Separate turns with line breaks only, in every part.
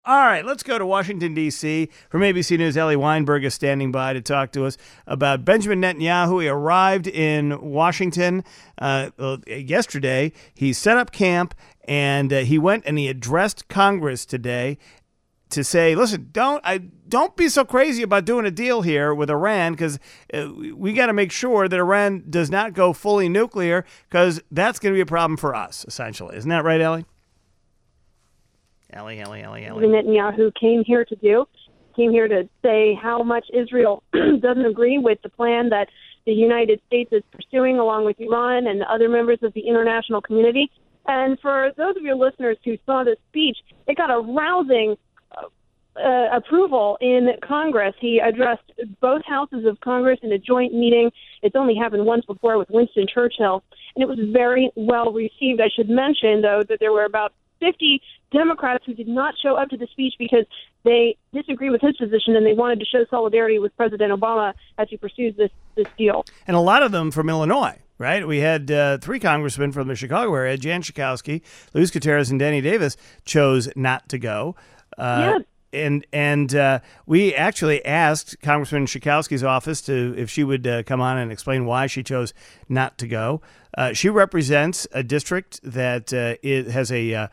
All right, let's go to Washington, D.C. From ABC News, Ellie Weinberg is standing by to talk to us about Benjamin Netanyahu. He arrived in Washington yesterday. He set up camp, and he went and he addressed Congress today to say, listen, don't be so crazy about doing a deal here with Iran, because we got to make sure that Iran does not go fully nuclear, because that's going to be a problem for us, essentially. Isn't that right, Ellie? Ellie.
Netanyahu came here to say how much Israel doesn't agree with the plan that the United States is pursuing along with Iran and other members of the international community. And for those of your listeners who saw this speech, it got a rousing approval in Congress. He addressed both houses of Congress in a joint meeting. It's only happened once before with Winston Churchill, and it was very well received. I should mention, though, that there were about 50 Democrats who did not show up to the speech because they disagree with his position and they wanted to show solidarity with President Obama as he pursues this deal.
And a lot of them from Illinois, right? We had 3 congressmen from the Chicago area. Jan Schakowsky, Luz Gutierrez, and Danny Davis chose not to go.
Yeah.
And we actually asked Congressman Schakowsky's office if she would come on and explain why she chose not to go. She represents a district that has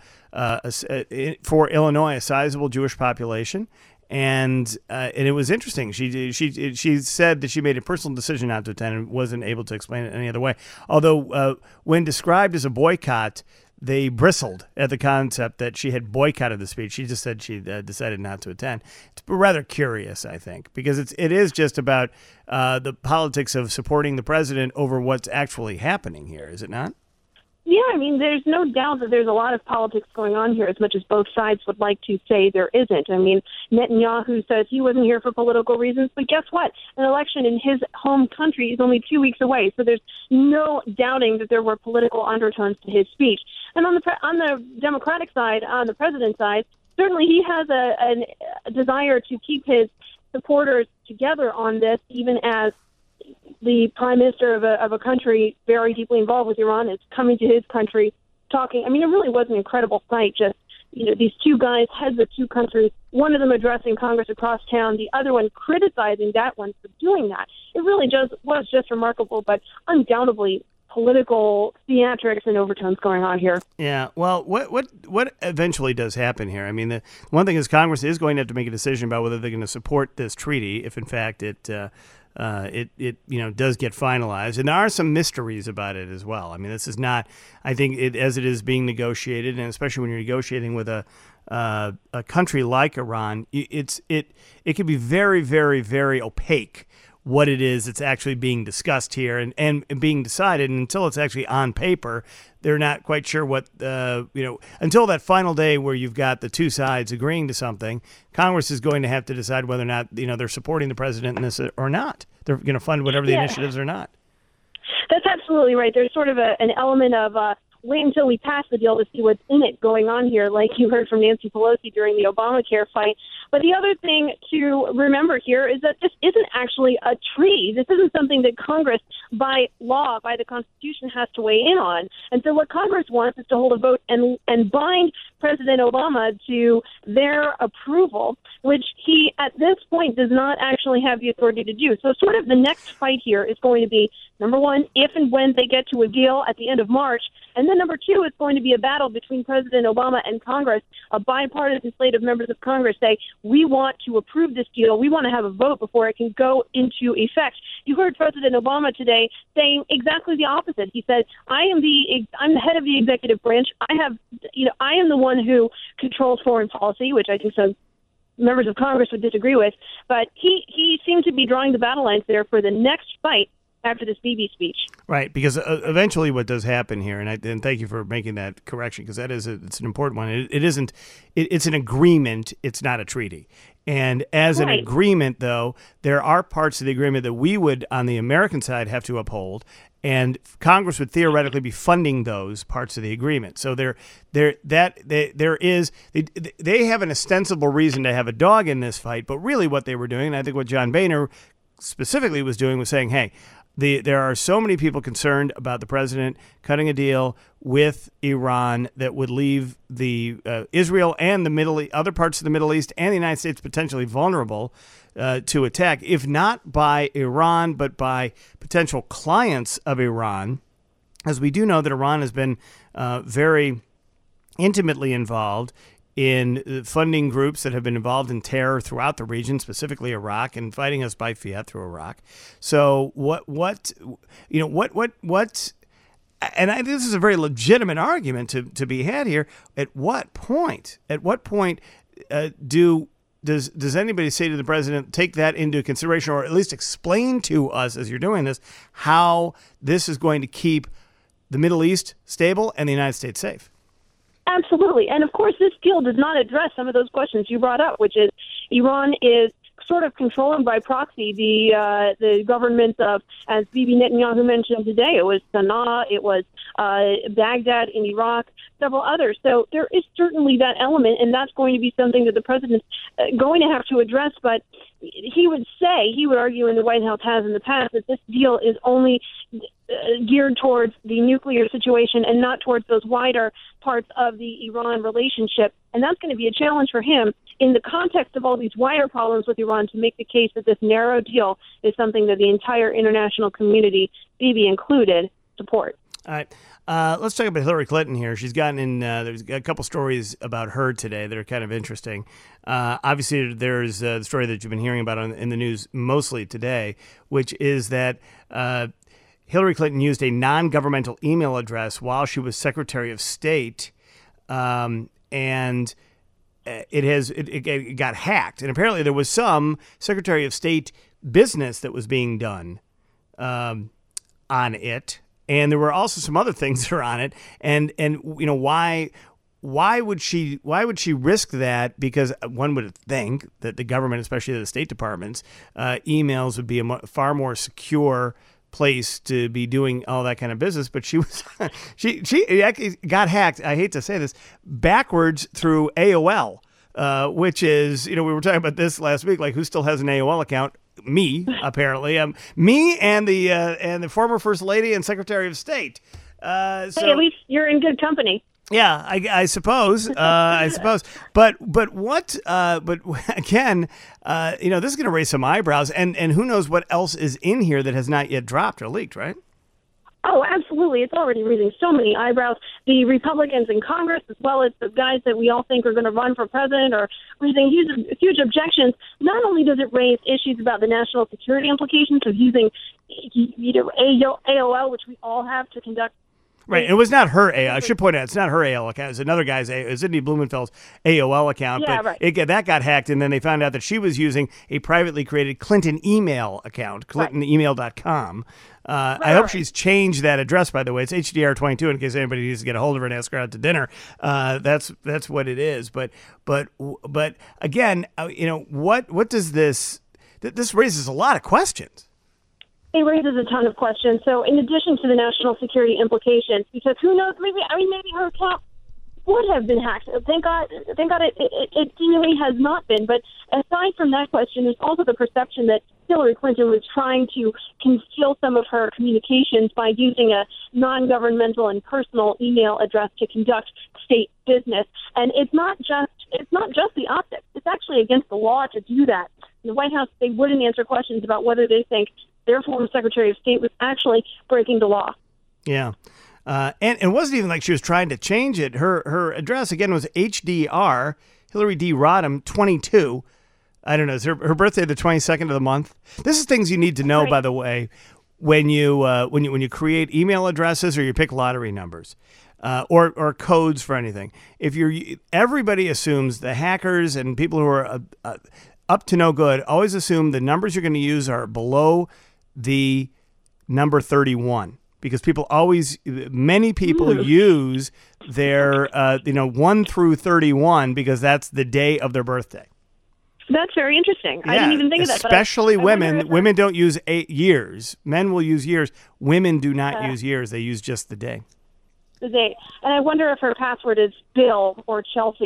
for Illinois a sizable Jewish population, and it was interesting. She said that she made a personal decision not to attend and wasn't able to explain it any other way. Although when described as a boycott, they bristled at the concept that she had boycotted the speech. She just said she decided not to attend. It's rather curious, I think, because it is just about the politics of supporting the president over what's actually happening here, is it not?
Yeah, I mean, there's no doubt that there's a lot of politics going on here, as much as both sides would like to say there isn't. I mean, Netanyahu says he wasn't here for political reasons, but guess what? An election in his home country is only 2 weeks away, so there's no doubting that there were political undertones to his speech. And on the Democratic side, on the president's side, certainly he has a desire to keep his supporters together on this, even as the prime minister of a country very deeply involved with Iran is coming to his country talking. I mean, it really was an incredible sight. Just, these two guys, heads of two countries, one of them addressing Congress across town, the other one criticizing that one for doing that. It really was just remarkable, but undoubtedly political theatrics and overtones going on here.
Yeah. Well, what eventually does happen here? I mean, the one thing is Congress is going to have to make a decision about whether they're going to support this treaty if, in fact, it does get finalized, and there are some mysteries about it as well. I mean, this is not, I think, as it is being negotiated, and especially when you're negotiating with a country like Iran, it can be very, very, very opaque what it is that's actually being discussed here and being decided. And until it's actually on paper, they're not quite sure what, until that final day where you've got the two sides agreeing to something, Congress is going to have to decide whether or not, they're supporting the president in this or not. They're going to fund whatever the initiatives or not.
That's absolutely right. There's sort of an element of wait until we pass the deal to see what's in it going on here, like you heard from Nancy Pelosi during the Obamacare fight. But the other thing to remember here is that this isn't actually a treaty. This isn't something that Congress, by law, by the Constitution, has to weigh in on. And so what Congress wants is to hold a vote and bind President Obama to their approval, which he, at this point, does not actually have the authority to do. So sort of the next fight here is going to be, number one, if and when they get to a deal at the end of March. And then number two, it's going to be a battle between President Obama and Congress. A bipartisan slate of members of Congress say, we want to approve this deal. We want to have a vote before it can go into effect. You heard President Obama today saying exactly the opposite. He said, I'm the head of the executive branch. I am the one who controls foreign policy, which I think some members of Congress would disagree with. But he seemed to be drawing the battle lines there for the next fight after this Bibi speech.
Right, because eventually what does happen here, and thank you for making that correction, because it's an important one. It's an agreement. It's not a treaty. And as an agreement, though, there are parts of the agreement that we would, on the American side, have to uphold, and Congress would theoretically be funding those parts of the agreement. So they have an ostensible reason to have a dog in this fight, but really what they were doing, and I think what John Boehner specifically was doing, was saying, hey, there are so many people concerned about the president cutting a deal with Iran that would leave the Israel and the other parts of the Middle East and the United States potentially vulnerable to attack, if not by Iran, but by potential clients of Iran, as we do know that Iran has been very intimately involved in funding groups that have been involved in terror throughout the region, specifically Iraq, and fighting us by fiat through Iraq. So this is a very legitimate argument to be had here. At what point does anybody say to the president, take that into consideration, or at least explain to us as you're doing this, how this is going to keep the Middle East stable and the United States safe?
Absolutely. And of course, this deal does not address some of those questions you brought up, which is Iran is sort of controlling by proxy the governments of, as Bibi Netanyahu mentioned today, it was Sana'a, it was Baghdad in Iraq, several others. So there is certainly that element, and that's going to be something that the president's going to have to address. But he would argue, and the White House has in the past, that this deal is only geared towards the nuclear situation and not towards those wider parts of the Iran relationship. And that's going to be a challenge for him in the context of all these wider problems with Iran to make the case that this narrow deal is something that the entire international community, Bibi included, support.
All right. Let's talk about Hillary Clinton here. She's gotten in, there's a couple stories about her today that are kind of interesting. Obviously, there's the story that you've been hearing about in the news mostly today, which is that Hillary Clinton used a non-governmental email address while she was Secretary of State, and it got hacked. And apparently there was some Secretary of State business that was being done on it. And there were also some other things that are on it. And you know, why would she risk that? Because one would think that the government, especially the State Department's emails, would be a far more secure place to be doing all that kind of business. But she was she got hacked, I hate to say this, backwards through AOL, which is, you know, we were talking about this last week, like who still has an AOL account? Me, apparently. Me and the former First Lady and Secretary of State.
Hey, at least you're in good company.
Yeah, I suppose. I suppose. But again, you know, this is going to raise some eyebrows, and who knows what else is in here that has not yet dropped or leaked, right?
Oh, absolutely. It's already raising so many eyebrows. The Republicans in Congress, as well as the guys that we all think are going to run for president, are raising huge objections. Not only does it raise issues about the national security implications of using either AOL, which we all have to conduct.
Right. It was not her AOL. I should point out, it's not her AOL account. It's another guy's, it's Cindy Blumenfeld's AOL account.
Yeah,
but
right.
That got hacked, and then they found out that she was using a privately created Clinton email account, clintonemail.com. I hope she's changed that address, by the way. It's HDR22 in case anybody needs to get a hold of her and ask her out to dinner. That's what it is. But again, you know, what does this raises a lot of questions.
It raises a ton of questions. So in addition to the national security implications, because who knows, maybe her account would have been hacked. Thank God it seemingly has not been. But aside from that question, there's also the perception that Hillary Clinton was trying to conceal some of her communications by using a non-governmental and personal email address to conduct state business. And it's not just the optics. It's actually against the law to do that. In the White House, they wouldn't answer questions about whether they think their former Secretary of State was actually breaking the law.
Yeah. And it wasn't even like she was trying to change it. Her address, again, was HDR, Hillary D. Rodham, 22. I don't know. Is her birthday the 22nd of the month? This is things you need to know, right, by the way, when you create email addresses or you pick lottery numbers or codes for anything. Everybody assumes, the hackers and people who are up to no good always assume the numbers you're going to use are below the number 31. Because many people use their, 1 through 31 because that's the day of their birthday.
That's very interesting. Yeah, I didn't even think of that.
Especially women. Women don't use 8 years. Men will use years. Women do not use years. They use just the day.
The day. And I wonder if her password is Bill or Chelsea.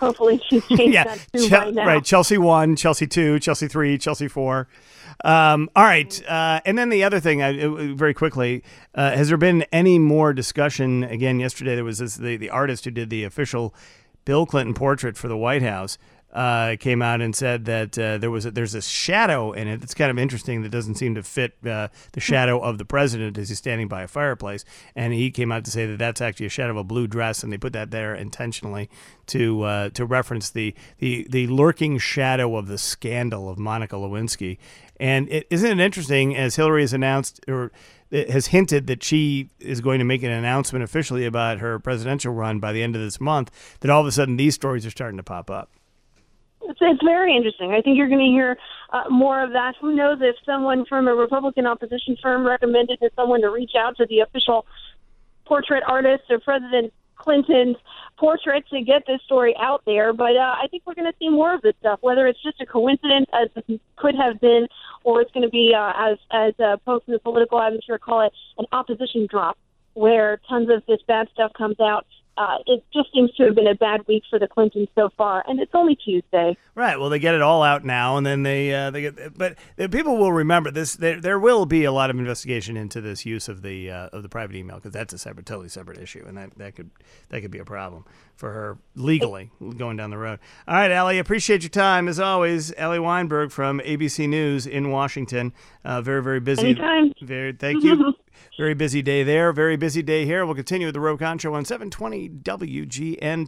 Hopefully she's changed that too by now.
Right. Chelsea 1, Chelsea 2, Chelsea 3, Chelsea 4. All right. And then the other thing, very quickly, has there been any more discussion? Again, yesterday there was the artist who did the official Bill Clinton portrait for the White House came out and said that there's a shadow in it that's kind of interesting that doesn't seem to fit the shadow of the president as he's standing by a fireplace. And he came out to say that that's actually a shadow of a blue dress, and they put that there intentionally to reference the lurking shadow of the scandal of Monica Lewinsky. And isn't it interesting, as Hillary has announced or has hinted that she is going to make an announcement officially about her presidential run by the end of this month, that all of a sudden these stories are starting to pop up.
It's very interesting. I think you're going to hear more of that. Who knows if someone from a Republican opposition firm recommended to someone to reach out to the official portrait artist or President Clinton's portrait to get this story out there. But I think we're going to see more of this stuff, whether it's just a coincidence, as it could have been, or it's going to be, as folks in the political atmosphere call it, an opposition drop, where tons of this bad stuff comes out. It just seems to have been a bad week for the Clintons so far, and it's only Tuesday.
Right. Well, they get it all out now, and then they get. But people will remember this. There will be a lot of investigation into this use of the private email, because that's a totally separate issue, and that could be a problem for her legally going down the road. All right, Allie, appreciate your time as always. Allie Weinberg from ABC News in Washington. Very, very busy.
Anytime.
Thank you. Very busy day there. Very busy day here. We'll continue with the Roe Conn Show on 720 WGN.